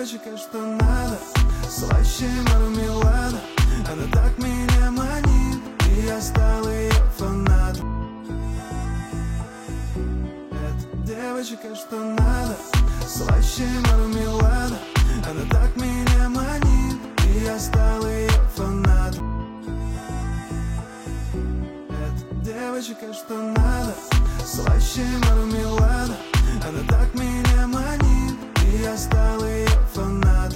девочка, что надо, слаще мармелада. Она так меня манит, и я стал ее фанатом. Это девочка, что надо, слаще мармелада. Она так меня манит, и я стал ее фанатом. Это девочка, что надо, слаще мармелада. Она так меня манит, и я стал ее фанатом.